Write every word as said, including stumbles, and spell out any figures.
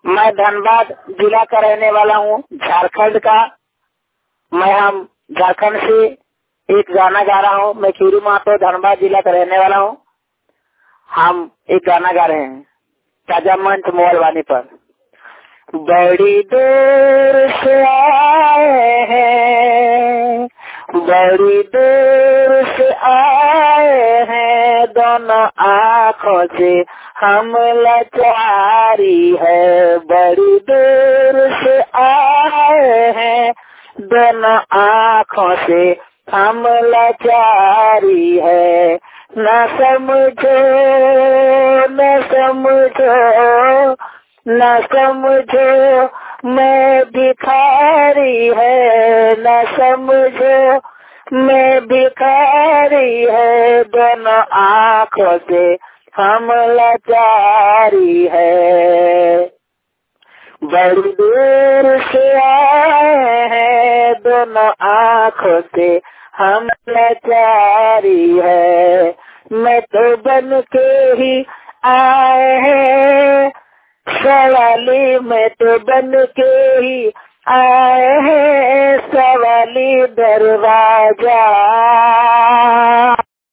मैं धनबाद जिला का रहने वाला हूँ, झारखंड का। मैं हम झारखंड से एक गाना गा रहा हूँ। मैं खीरू महतो धनबाद जिला का रहने वाला हूँ। हम एक गाना गा रहे हैं ताजा मंच मोबाइल वाणी पर। बड़ी दूर से आए हैं, बड़ी दूर से आए हैं, दोनों आँखों से हम लाचारी है। बड़ी दूर से आए हैं, दोनों आँखों से हम लाचारी है। न समझो न समझो न समझो मैं भिखारी है, न समझो मैं भिखारी है, दोनों आँखों से हम लाचारी है। बड़ी दूर से आए हैं, दोनों आँखों से हम लाचारी है। मैं तो बन के ही आए हैं सवाली, मैं तो बन के ही आए हैं सवाली, दरवाजा